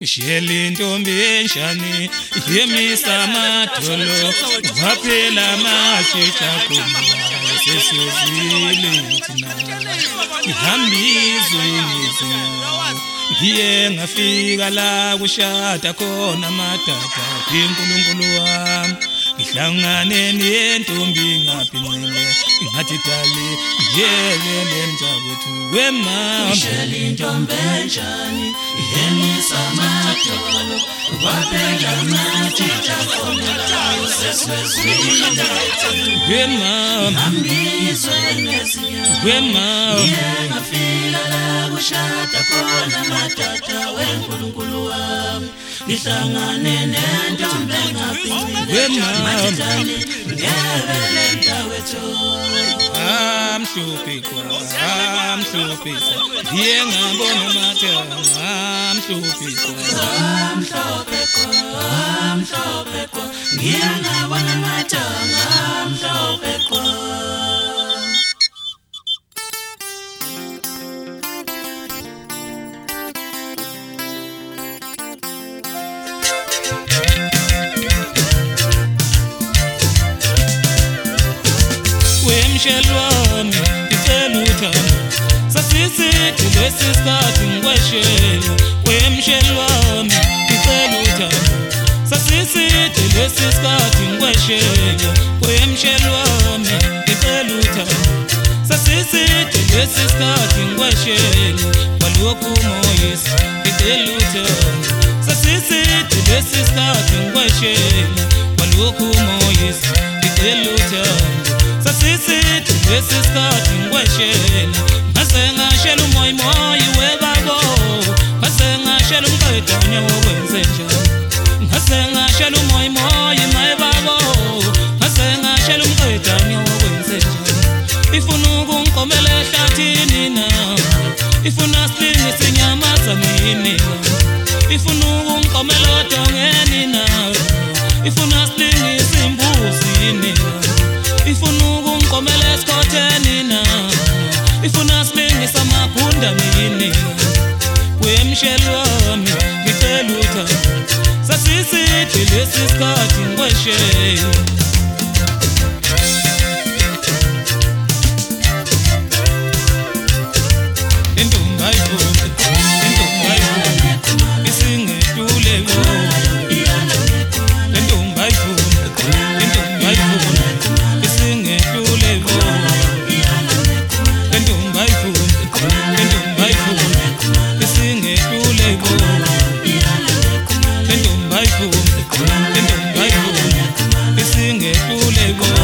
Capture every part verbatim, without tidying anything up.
Sheli ntombi enjani yemisa madolo waphela mashitsha kumba sesizile thina ihambizwe ngezinyawo ngiye ngafika la kushada khona madada inkulunkulu wami ngihlangane nentombi ngaphinqile ngathi dali yekele mntakwethu wema Sheli ntombi enjani yemisa madolo waphela mashitsha kumba sesizile wema ihambizwe ngezinyawo wema ngafika la kushada khona madada wenkulunkulu wami ngihlangane nentombi ngaphinqile matitali ngebele mntakwethu amhluphe kwa amhluphe ndiye ngabona matanga amhluphe kwa amhlophe kwa amhlophe kwa ngiye ngabona matanga amhlophe kwa wemshelwami ngicela uthando sasisithi lesisikhathi ngikweshela wemshelwami ngicela uthando sasisithi lesisikhathi ngikweshela wemshelwami ngicela uthando sasisithi lesisikhathi ngikweshela walokhu moyisa ngicela uthando sasisithi lesisikhathi ngikweshela walokhu moyisa ngicela uthando sasisithi lesisikhathi ngikweshela ngase ngashela umoya moya webabo ngase ngashela umqedane wokwenze njani ngase ngashela umoya moya mayebabo ngase ngashela umqedane wokwenze njani ifuna ukungiqomela ehlathini na ifuna silinge sinyamaza ngini ifuna ukungiqomela odongeni na ifuna silinge isimbuzi na ifuna ukungiqomela esikhotheni na ifuna silingisa amagunda mina wemshelwami ngicela uthando sasisithi lesisikhathi ngikweshela intombi ayifunde intombi ayifunde isingedule lo intombi ayifunde intombi ayifunde isingedule lo intombi ayifunde intombi ayifunde isingedule lo intombi ayifunde intombi ayifunde isingedule lo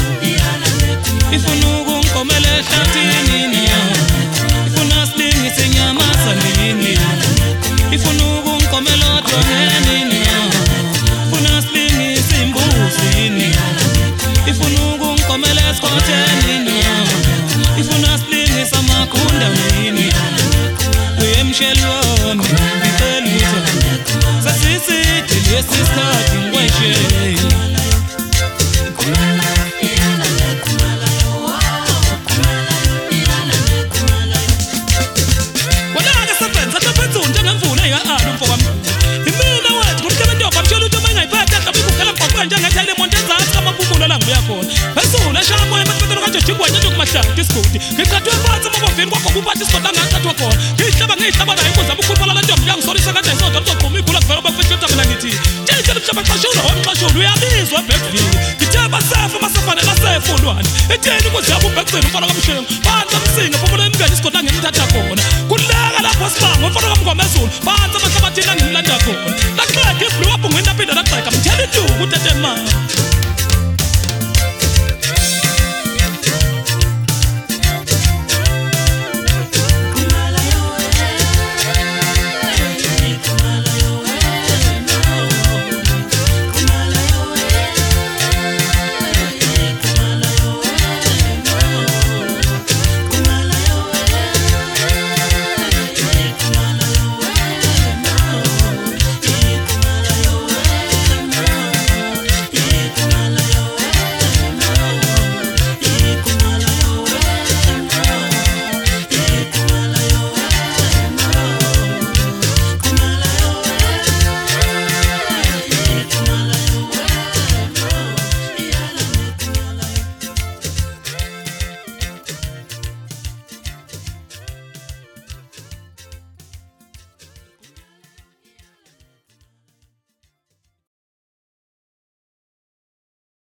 ifuna ukungiqomela ehlathini na ifuna silingise inyamaza nini ifuna ukungiqomela odongeni na ifuna silingise imbuzi na ifuna ukungiqomela esikhotheni na ifuna silingise amagunda mina wemshelwami ngicela uthando sasisithi lesisikhathi ngikweshela isikoti ngikhathwe phansi amabovini kwakho kuphathi isikoti angakhathwa khona ngihlaba ngihlaba nayo inkuza bukhuphala le ntombi yangisolisa kanjani sonke mzogquma igula kuvela bafethu mina ngithi tshela mhlaba xashula wamxashula uyabizwa ebhekvini ngithe basefa masefane basefa ulwane etheni kuziyaba ubhekugcina umfana kamshengo phansi amsinga phumula imngane isikoti angimthatha khona kuleka lapho sibanga umfana kamngomezulu phansi amahlabathini angimlanda khona